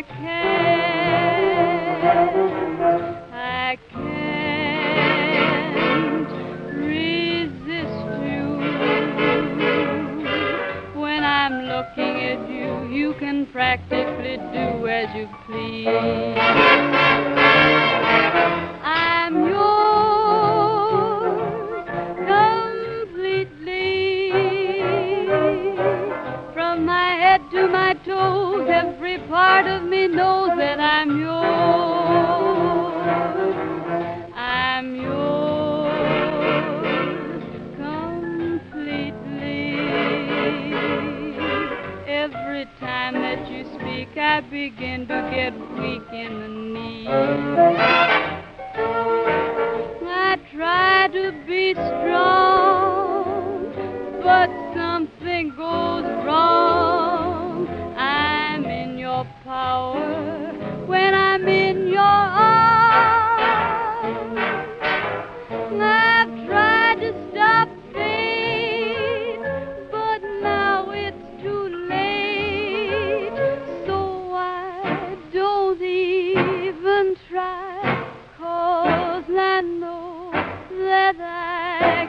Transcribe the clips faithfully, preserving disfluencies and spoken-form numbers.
I can't, I can't resist you. When I'm looking at you, you can practically do as you please. I'm yours completely. From my head to my toes, every part of me knows that I'm yours. I'm yours completely. Every time that you speak, I begin to get weak in the knees. I try to be strong, but something goes wrong. I'm in your power when I'm in your arms. I've tried to stop fate, but now it's too late. So I don't even try, 'cause I know that I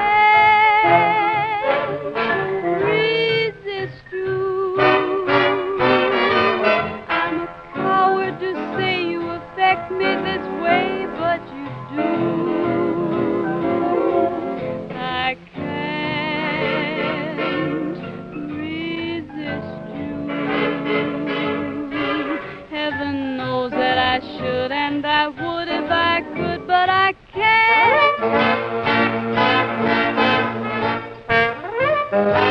can't resist you. I'm a coward to say you affect me this way, but you do. I can't resist you. Heaven knows that I should and I would if I could, but I can't.